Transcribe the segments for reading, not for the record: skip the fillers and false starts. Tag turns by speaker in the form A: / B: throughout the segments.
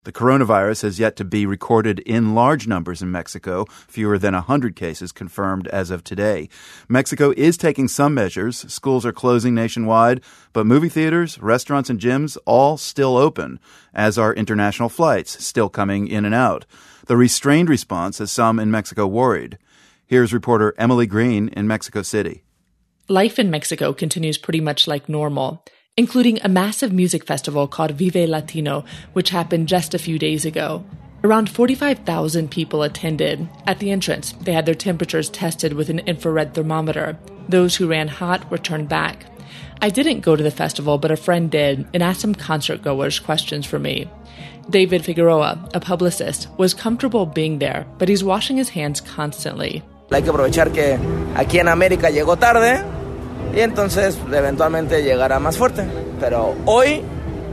A: The coronavirus has yet to be recorded in large numbers in Mexico, fewer than 100 cases confirmed as of today. Mexico is taking some measures. Schools are closing nationwide, but movie theaters, restaurants, and gyms all still open, as are international flights still coming in and out. The restrained response has some in Mexico worried. Here's reporter Emily Green in Mexico City.
B: Life in Mexico continues pretty much like normal, including a massive music festival called Vive Latino, which happened just a few days ago. Around 45,000 people attended. At the entrance, they had their temperatures tested with an infrared thermometer. Those who ran hot were turned back. I didn't go to the festival, but a friend did and asked some concert-goers questions for me. David Figueroa, a publicist, was comfortable being there, but he's washing his hands constantly.
C: Hay que aprovechar que aquí en América llegó tarde. Y entonces eventualmente llegará más fuerte. Pero hoy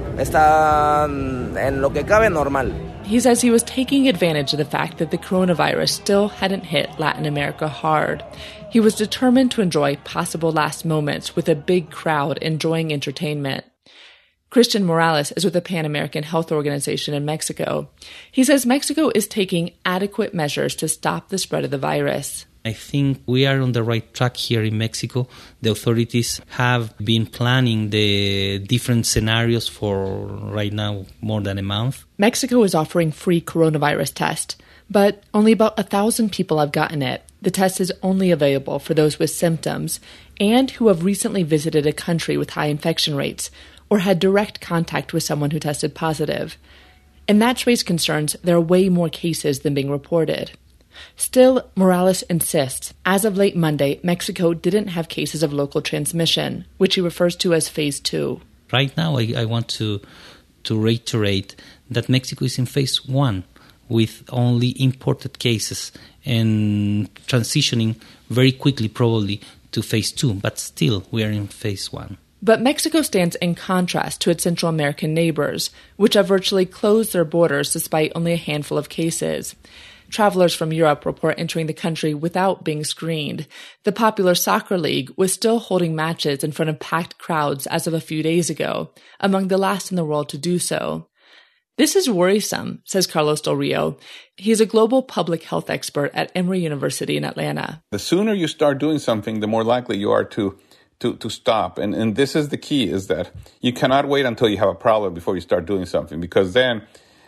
C: está en lo que cabe normal.
B: He says he was taking advantage of the fact that the coronavirus still hadn't hit Latin America hard. He was determined to enjoy possible last moments with a big crowd enjoying entertainment. Christian Morales is with the Pan American Health Organization in Mexico. He says Mexico is taking adequate measures to stop the spread of the virus.
D: I think we are on the right track here in Mexico. The authorities have been planning the different scenarios for right now more than a month.
B: Mexico is offering free coronavirus tests, but only about 1,000 people have gotten it. The test is only available for those with symptoms and who have recently visited a country with high infection rates or had direct contact with someone who tested positive. And that's raised concerns there are way more cases than being reported. Still, Morales insists, as of late Monday, Mexico didn't have cases of local transmission, which he refers to as Phase 2.
D: Right now, I want to reiterate that Mexico is in Phase 1 with only imported cases and transitioning very quickly probably to Phase 2, but still we are in Phase 1.
B: But Mexico stands in contrast to its Central American neighbors, which have virtually closed their borders despite only a handful of cases. Travelers from Europe report entering the country without being screened. The popular soccer league was still holding matches in front of packed crowds as of a few days ago, among the last in the world to do so. This is worrisome, says Carlos Del Rio. He's a global public health expert at Emory University in Atlanta.
E: The sooner you start doing something, the more likely you are to stop. And this is the key, is that you cannot wait until you have a problem before you start doing something, because then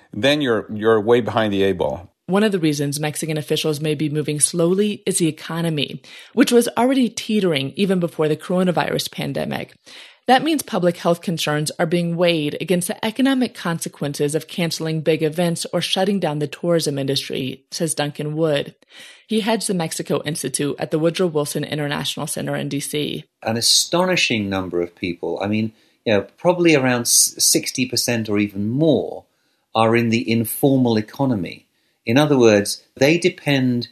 E: you're way behind the 8 ball.
B: One of the reasons Mexican officials may be moving slowly is the economy, which was already teetering even before the coronavirus pandemic. That means public health concerns are being weighed against the economic consequences of canceling big events or shutting down the tourism industry, says Duncan Wood. He heads the Mexico Institute at the Woodrow Wilson International Center in D.C.
F: An astonishing number of people, probably around 60% or even more, are in the informal economy. In other words, they depend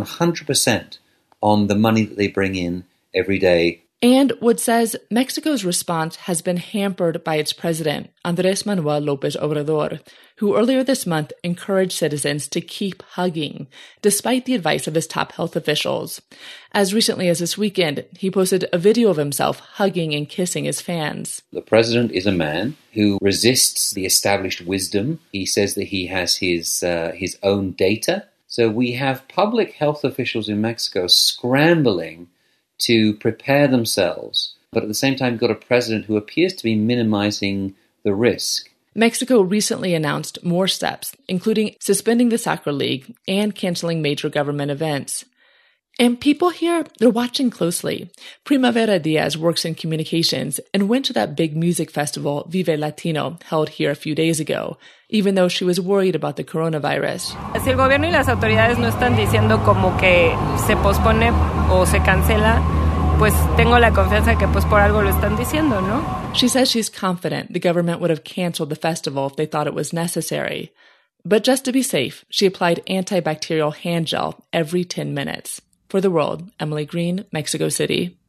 F: 100% on the money that they bring in every day.
B: And Wood says Mexico's response has been hampered by its president, Andrés Manuel López Obrador, who earlier this month encouraged citizens to keep hugging, despite the advice of his top health officials. As recently as this weekend, he posted a video of himself hugging and kissing his fans.
F: The president is a man who resists the established wisdom. He says that he has his own data. So we have public health officials in Mexico scrambling to prepare themselves, but at the same time got a president who appears to be minimizing the risk.
B: Mexico recently announced more steps, including suspending the soccer league and canceling major government events. And people here, they're watching closely. Primavera Diaz works in communications and went to that big music festival, Vive Latino, held here a few days ago, even though she was worried about the coronavirus.
G: Si el gobierno y las autoridades no están diciendo como que se pospone o se cancela, pues tengo la confianza que pues por algo lo están diciendo, ¿no?
B: She says she's confident the government would have canceled the festival if they thought it was necessary. But just to be safe, she applied antibacterial hand gel every 10 minutes. For The World, Emily Green, Mexico City.